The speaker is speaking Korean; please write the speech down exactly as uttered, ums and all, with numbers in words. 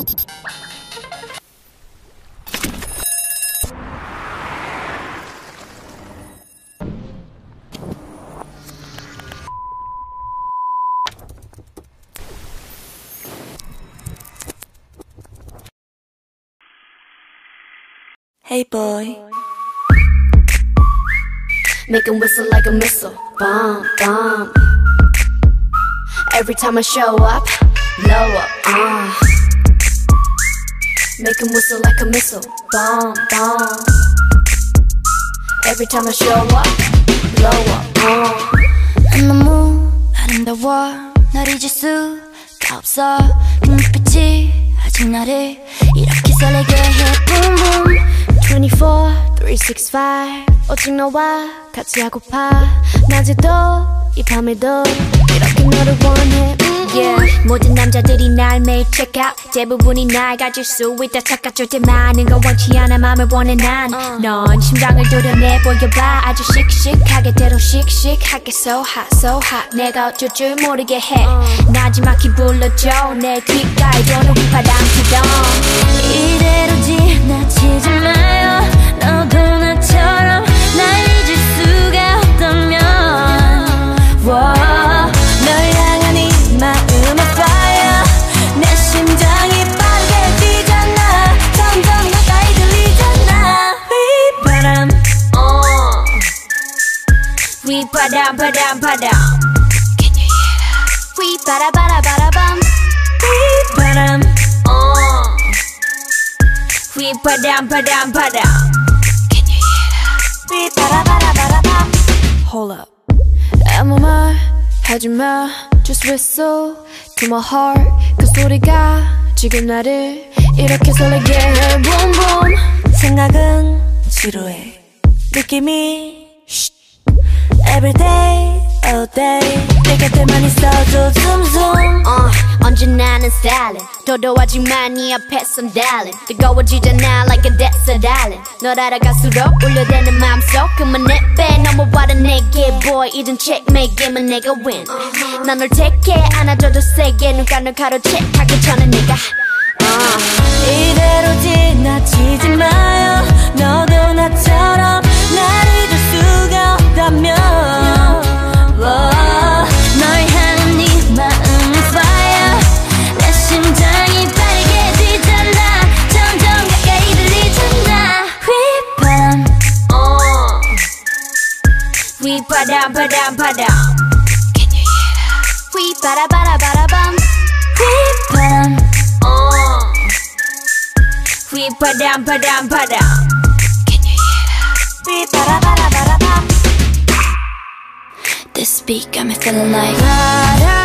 Hey boy, make him whistle like a missile, bomb, bomb. Every time I show up, blow up, uh. Make him whistle like a missile, bomb, bomb. Every time I show up, blow up, uh. 너무 아름다워 널 잊을 수가 없어 그 눈빛이 아직 나를 이렇게 설레게 해 boom boom twenty-four, three sixty-five 오직 너와 같이 하고파 낮에도 이 밤에도 이렇게 너를 원해 mm-mm. Yeah, 모든 남자들이 날 매일 check out 대부분이 날 가질 수 있다 착각 절대 많은 건 원치 않아 맘을 원해 난 넌 uh. 심장을 도려내 보여봐 아주 씩씩하게 대로 씩씩하게 so hot so hot 내가 어쩔 줄 모르게 해 uh. 나지막히 불러줘 내 귓가에 도는 휘파람 피던 이대로 지나치지 마요 너도 나처럼 날 잊을 수가 없다면 wow. 널 향한 이 마음의 fire 내 심장이 빠르게 뛰잖아 점점 가까이 들리잖아 휘바람 uh. 휘바람 바람 바람 Can you hear that? 휘바라바라바라밤 휘바람 uh. 휘바람 바람 바람 Can you hear that? 휘바라바라바라밤 Hold up 아무 말 하지마 Just whistle to my heart 그 소리가 지금 나를 이렇게 설레게 해 Boom boom 생각은 지루해 느낌이 shh. Every day, all day 내 곁에만 있어줘 zoom zoom uh, 언제나 난 stylin' 도도하지만 네 앞에선 darling 뜨거워지잖아 like a desert island 널 알아갈수록 울려대는 마음속 그만 내빼 넘어와라 내게 boy 이젠 checkmate 게임은 내가 win uh-huh. 난 널 take it 안아줘도 세게 눈가를 가로채 하기 전에 내가 uh. 이대로 지나치지 마요 너도 나처럼 날 잊을 수가 없다면 널 향한 네 마음은 fire 내 심장이 빠르게 뛰잖아 점점 가까이 들리잖아 휘바람 uh. 휘바람 바람 바람 Can you hear that? 휘바라바라바라밤 휘바람 uh. 휘바람 바람 바람 Can you hear that? 휘바라바라바라밤 This beat got me feeling like 바람